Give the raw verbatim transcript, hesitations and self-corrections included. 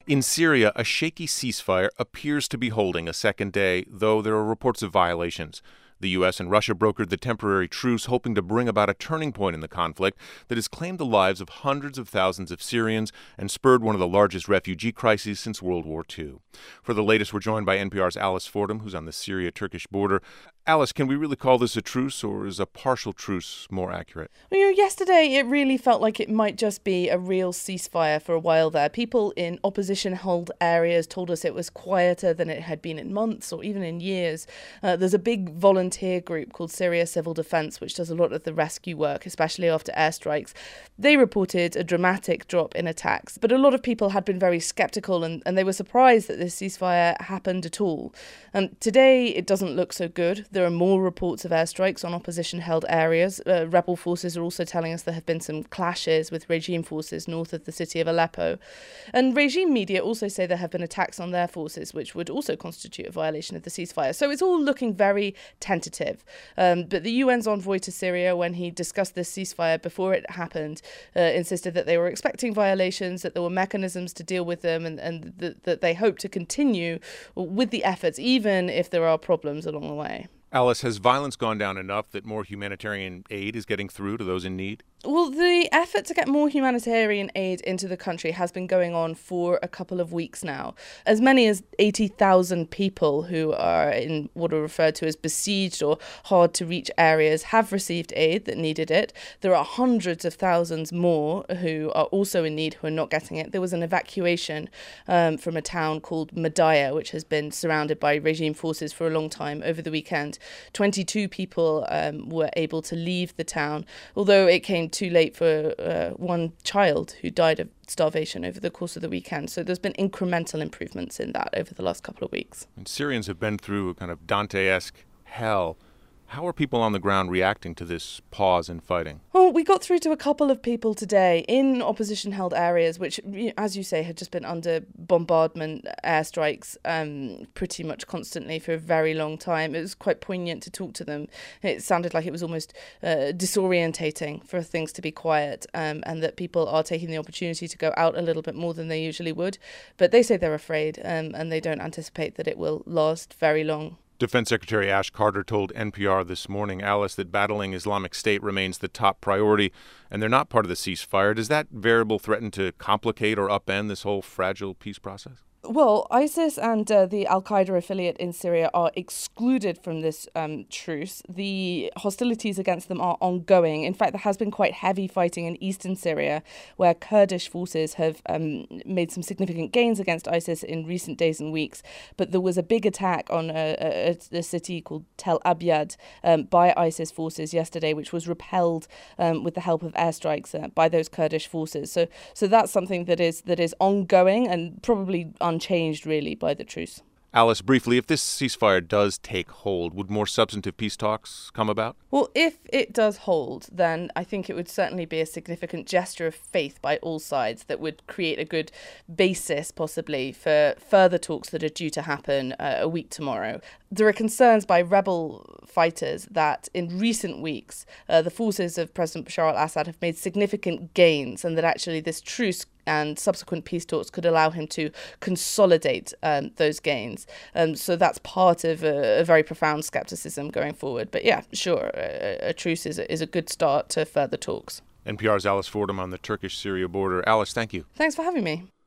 In Syria, a shaky ceasefire appears to be holding a second day, though there are reports of violations. The U S and Russia brokered the temporary truce, hoping to bring about a turning point in the conflict that has claimed the lives of hundreds of thousands of Syrians and spurred one of the largest refugee crises since World War Two. For the latest, we're joined by N P R's Alice Fordham, who's on the Syria-Turkish border. Alice, can we really call this a truce, or is a partial truce more accurate? Well, you know, yesterday it really felt like it might just be a real ceasefire for a while there. People in opposition-held areas told us it was quieter than it had been in months or even in years. Uh, there's a big volunteer group called Syria Civil Defence, which does a lot of the rescue work, especially after airstrikes. They reported a dramatic drop in attacks, but a lot of people had been very sceptical and, and they were surprised that this ceasefire happened at all. Um, today, it doesn't look so good. There are more reports of airstrikes on opposition-held areas. Uh, rebel forces are also telling us there have been some clashes with regime forces north of the city of Aleppo. And regime media also say there have been attacks on their forces, which would also constitute a violation of the ceasefire. So it's all looking very tentative. Um, but the U N's envoy to Syria, when he discussed this ceasefire before it happened, uh, insisted that they were expecting violations, that there were mechanisms to deal with them, and, and th- that they hope to continue with the efforts, even if there are problems along the way. Alice, has violence gone down enough that more humanitarian aid is getting through to those in need? Well, the effort to get more humanitarian aid into the country has been going on for a couple of weeks now. As many as eighty thousand people who are in what are referred to as besieged or hard-to-reach areas have received aid that needed it. There are hundreds of thousands more who are also in need who are not getting it. There was an evacuation um, from a town called Madaya, which has been surrounded by regime forces for a long time, over the weekend. twenty-two people um, were able to leave the town, although it came too late for uh, one child who died of starvation over the course of the weekend. So there's been incremental improvements in that over the last couple of weeks. And Syrians have been through a kind of Dante-esque hell. How are people on the ground reacting to this pause in fighting? Well, we got through to a couple of people today in opposition-held areas, which, as you say, had just been under bombardment, airstrikes, um, pretty much constantly for a very long time. It was quite poignant to talk to them. It sounded like it was almost uh, disorientating for things to be quiet, um, and that people are taking the opportunity to go out a little bit more than they usually would. But they say they're afraid, um, and they don't anticipate that it will last very long. Defense Secretary Ash Carter told N P R this morning, Alice, that battling Islamic State remains the top priority, and they're not part of the ceasefire. Does that variable threaten to complicate or upend this whole fragile peace process? Well, ISIS and uh, the Al-Qaeda affiliate in Syria are excluded from this um, truce. The hostilities against them are ongoing. In fact, there has been quite heavy fighting in eastern Syria, where Kurdish forces have um, made some significant gains against ISIS in recent days and weeks. But there was a big attack on a, a, a city called Tel Abyad um, by ISIS forces yesterday, which was repelled um, with the help of airstrikes uh, by those Kurdish forces. So, so that's something that is that is ongoing and probably unchanged, really, by the truce. Alice, briefly, if this ceasefire does take hold, would more substantive peace talks come about? Well, if it does hold, then I think it would certainly be a significant gesture of faith by all sides that would create a good basis, possibly, for further talks that are due to happen uh, a week tomorrow. There are concerns by rebel fighters that in recent weeks, uh, the forces of President Bashar al-Assad have made significant gains, and that actually this truce and subsequent peace talks could allow him to consolidate um, those gains. Um, so that's part of a, a very profound skepticism going forward. But yeah, sure, a, a truce is a, is a good start to further talks. N P R's Alice Fordham on the Turkish-Syria border. Alice, thank you. Thanks for having me.